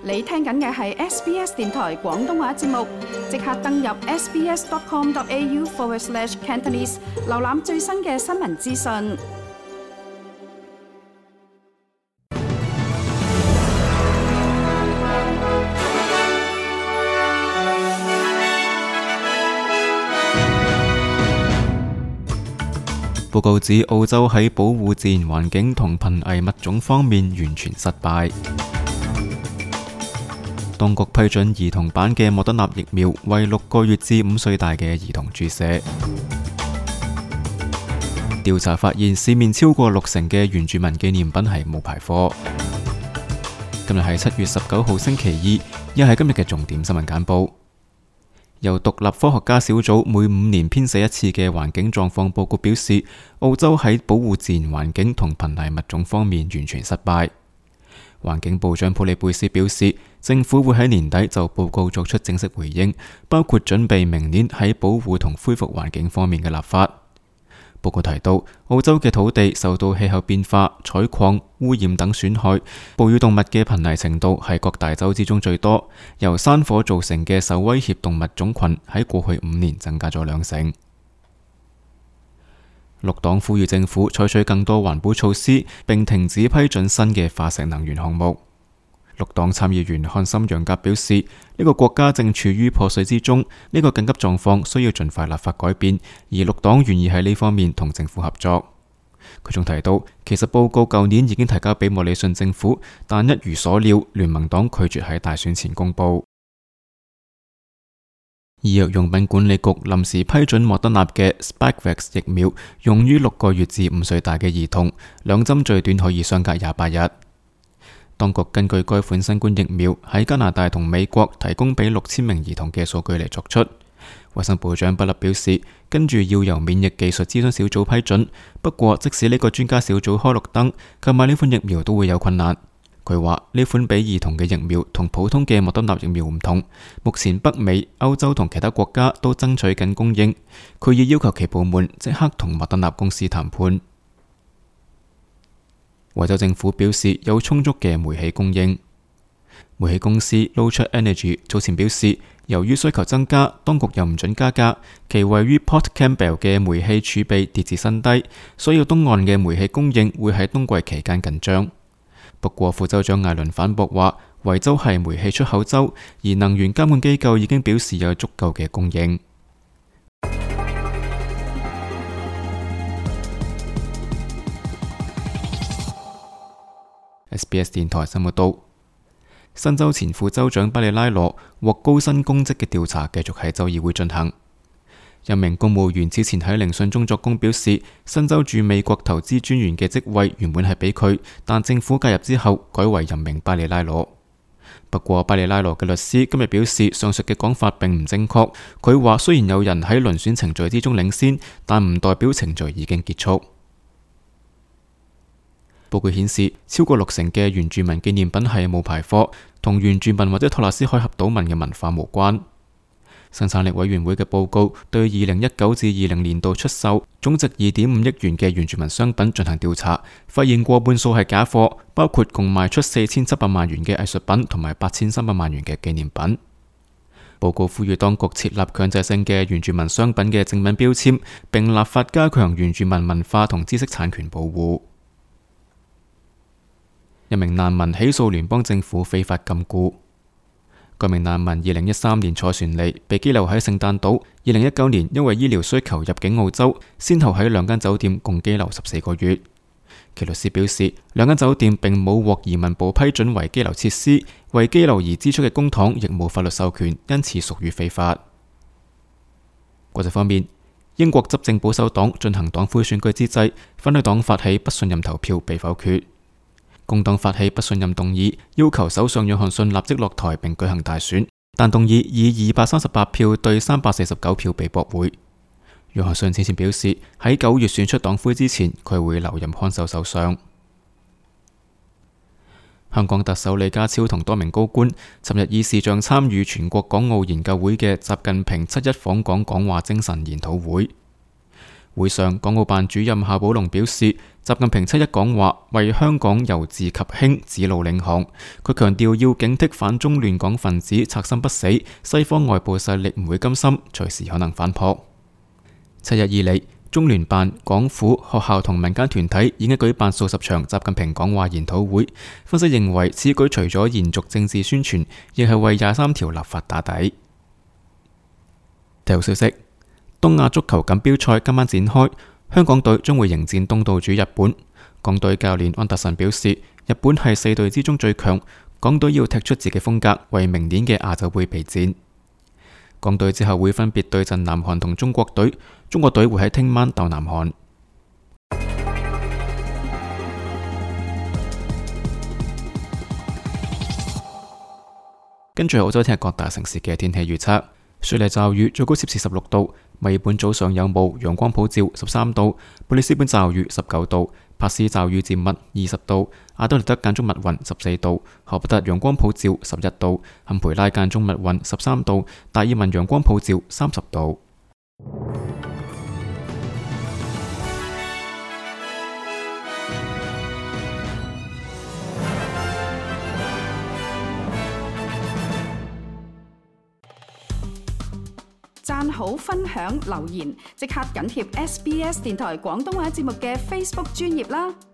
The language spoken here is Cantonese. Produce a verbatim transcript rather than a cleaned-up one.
你聽緊嘅係 S B S 電台廣東話節目，即刻登入 sbs.com.au forward slash Cantonese， 瀏覽最新嘅新聞資訊。 報告指澳洲喺保護自然環境同瀕危物種方面完全失敗。當局批准兒童版嘅莫德納疫苗為六個月至五歲大嘅兒童注射。調查發現市面超過六成嘅原住民紀念品係冒牌貨。今日係七月十九號星期二，又係今日嘅重點新聞簡報。由獨立科學家小組每五年編寫一次嘅環境狀況報告表示，澳洲喺保護自然環境同瀕危物種方面完全失敗。環境部長普利貝斯表示，政府會喺年底就報告作出正式回應，包括準備明年喺保護同恢復環境方面嘅立法。報告提到，澳洲嘅土地受到氣候變化、採礦、污染等損害，哺乳動物嘅瀕危程度係各大洲之中最多。由山火造成嘅受威脅動物種群喺過去五年增加咗兩成。綠黨呼籲政府採取更多環保措施，並停止批准新嘅化石能源項目。綠黨參議員漢森楊格表示，呢、這個國家正處於破碎之中，呢、這個緊急狀況需要盡快立法改變，而綠黨願意喺呢方面同政府合作。佢仲提到，其實報告舊年已經提交俾莫里遜政府，但一如所料，聯盟黨拒絕喺大選前公佈。醫藥用品管理局臨時批准莫德納嘅 Spikevax 疫苗用於六個月至五歲大嘅兒童，兩針最短可以相隔廿八日。當局根據該款新冠疫苗喺加拿大同美國提供俾六千名兒童嘅數據嚟作出。衛生部長布勒表示，跟住要由免疫技術諮詢小組批准。不過，即使呢個專家小組開綠燈，購買呢款疫苗都會有困難。佢話呢款俾兒童嘅疫苗同普通嘅莫德納疫苗唔同，目前北美、歐洲同其他國家都爭取緊供應。佢已要求其部門即刻同莫德納公司談判。維州政府表示有充足嘅煤氣供應。煤氣公司 Lochar Energy 早前表示，由於需求增加，當局又唔准加價，其位於 Port Campbell 嘅煤氣儲備跌至新低，所以東岸嘅煤氣供應會喺冬季期間緊張。不過副州長艾倫反駁話，維州係煤氣出口州，而能源監管機構已經表示有足夠嘅供應。S B S 電台新聞道，新州前副州長巴里拉羅獲高薪公職嘅調查繼續喺州議會進行。一名公務員之前喺聆訊中作供，表示新州駐美國投資專員嘅職位原本係俾佢，但政府介入之後改為任命巴里拉羅。不過巴里拉羅嘅律師今日表示，上述嘅講法並唔正確。佢話雖然有人喺遴選程序之中領先，但唔代表程序已經結束。報告顯示，超過六成嘅原住民紀念品係冒牌貨，同原住民或者托勒斯海峽島民嘅文化無關。生產力委員會嘅報告對二零一九至二零年度出售總值二點五億元嘅原住民商品進行調查，發現過半數係假貨，包括共賣出四千七百萬元嘅藝術品同埋八千三百萬元嘅紀念品。報告呼籲當局設立強制性嘅原住民商品嘅正品標籤，並立法加強原住民文化同知識產權保護。一名難民起訴聯邦政府非法禁錮。該名難民二零一三年坐船嚟，被羈留喺聖誕島。二零一九年因為醫療需求入境澳洲，先後喺兩間酒店共羈留十四個月。其律師表示，兩間酒店並冇獲移民部批准為羈留設施，為羈留而支出嘅公帑亦冇法律授權，因此屬於非法。國際方面，英國執政保守黨進行黨魁選舉之際，反對黨發起不信任投票被否決。工黨發起不信任動議，要求首相約翰遜立即落台並舉行大選，但動議以二百三十八票對三百四十九票被駁回。約翰遜此前表示，喺九月選出黨魁之前，佢會留任看守首相。香港特首李家超同多名高官尋日以視像參與全國港澳研究會嘅習近平七一訪港講話精神研討會。 會上，港澳辦主任夏寶龍表示，習近平七一講話為香港由治及興指路領航。佢強調要警惕反中亂港分子賊心不死，西方外部勢力唔會甘心，隨時可能反撲。七日以嚟，中聯辦、港府、學校同民間團體已經舉辦數十場習近平講話研討會。分析認為，此舉除咗延續政治宣傳，亦係為廿三條立法打底。體育消息：東亞足球錦標賽今晚展開，香港隊將會迎戰東道主日本。港隊教練安達臣表示，日本係四隊之中最強，港隊要踢出自己風格，為明年嘅亞洲盃備戰。港隊之後會分別對陣南韓同中國隊，中國隊會喺聽晚鬥南韓。跟住澳洲聽日各大城市嘅天氣預測：雪梨驟雨，最高攝氏十六度；墨爾本早上有霧，陽光普照，十三度；布里斯本驟雨，十九度；帕斯驟雨漸密，二十度；阿德利德間中密雲，十四度；荷伯特陽光普照，十一度；坎培拉間中密雲，十三度；達爾文陽光普照，三十度。 讚好、分享、留言，即刻緊貼 S B S 電台廣東話節目嘅 Facebook 專頁啦！